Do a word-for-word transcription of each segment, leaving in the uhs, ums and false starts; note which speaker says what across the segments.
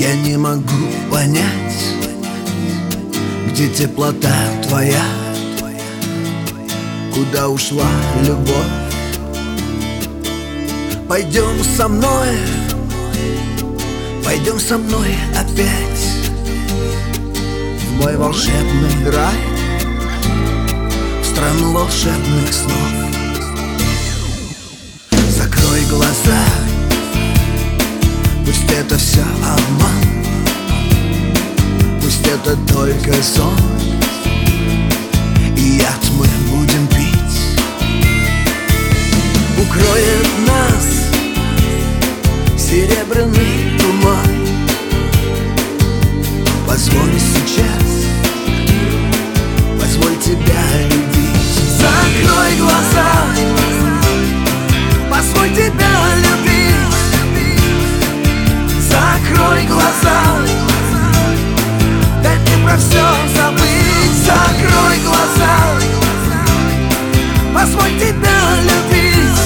Speaker 1: Я не могу понять, где теплота твоя, куда ушла любовь. Пойдем со мной, пойдем со мной опять в мой волшебный рай, в страну волшебных снов. Закрой глаза, пусть это все обман, пусть это только сон, и яд мы будем пить. Укроет нас серебряный туман. Позволь сейчас, позволь тебя любить. Закрой глаза, позволь тебя любить. Закрой глаза, дай мне про все забыть. Закрой глаза, позволь тебя любить.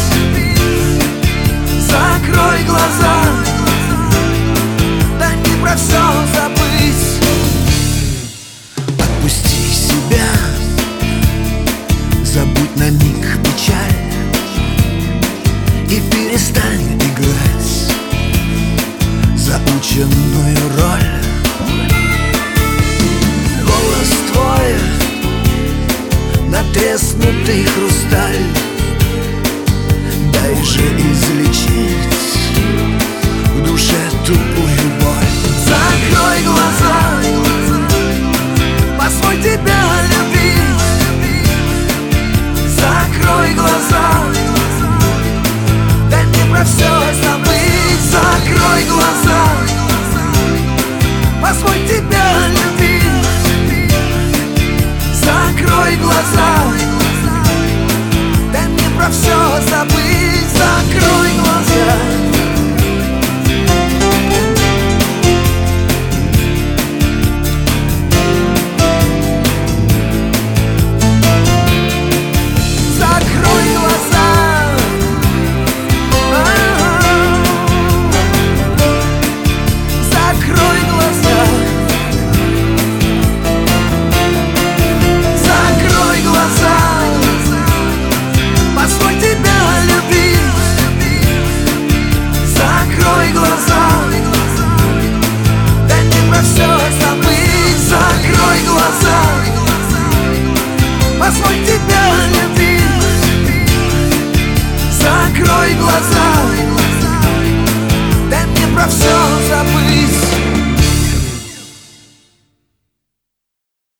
Speaker 1: Закрой глаза, дай мне про все забыть. Отпусти себя, забудь на миг печаль и перестань играть заученную роль. Голос твой, натреснутый хрусталь, дай же из